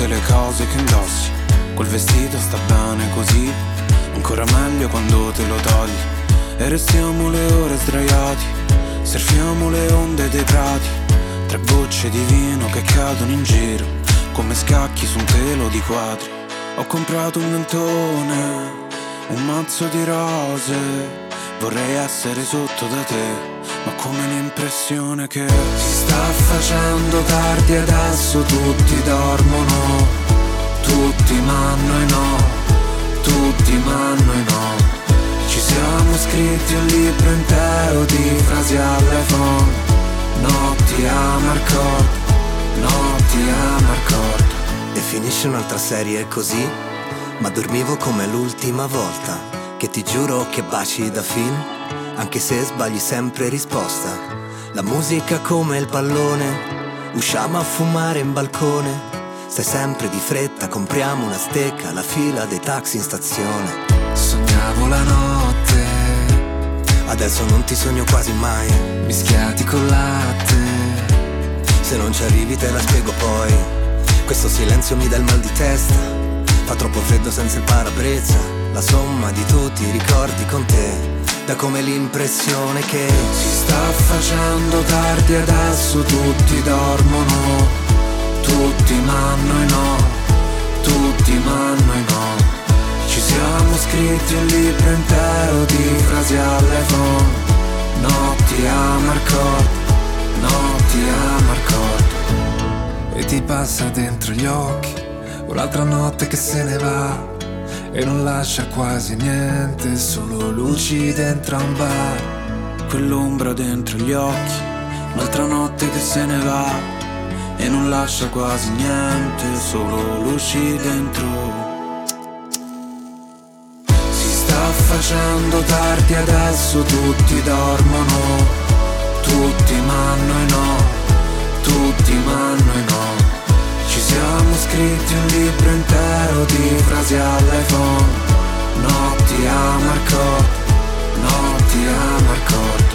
tutte le cose che indossi. Quel vestito sta bene così, ancora meglio quando te lo togli. E restiamo le ore sdraiati, surfiamo le onde dei prati, tra gocce di vino che cadono in giro, come scacchi su un telo di quadri. Ho comprato un mentone, un mazzo di rose, vorrei essere sotto da te, ma come l'impressione che si sta facendo tardi adesso, tutti dormono, tutti ma noi no, tutti ma noi no. Ci siamo scritti un libro intero di frasi all'iPhone, notti a Marcord, notti a Marcord. E finisce un'altra serie così, ma dormivo come l'ultima volta, che ti giuro che baci da film, anche se sbagli sempre risposta. La musica come il pallone, usciamo a fumare in balcone, stai sempre di fretta, compriamo una stecca, la fila dei taxi in stazione. Sognavo la notte, adesso non ti sogno quasi mai, mischiati col latte. Se non ci arrivi te la spiego poi. Questo silenzio mi dà il mal di testa, fa troppo freddo senza il parabrezza, la somma di tutti i ricordi con te, da come l'impressione che si sta facendo tardi adesso, tutti dormono, tutti ma noi no, tutti ma noi no. Ci siamo scritti un libro intero di frasi all'iPhone, notti a Marcord, notti a Marcord. E ti passa dentro gli occhi un'altra notte che se ne va e non lascia quasi niente, solo luci dentro a un bar. Quell'ombra dentro gli occhi, un'altra notte che se ne va e non lascia quasi niente, solo luci dentro. Si sta facendo tardi adesso, tutti dormono, tutti ma noi no, tutti ma noi no. Ci siamo scritti un libro intero di frasi all'iPhone, notti a Marcord, notti a Marcord.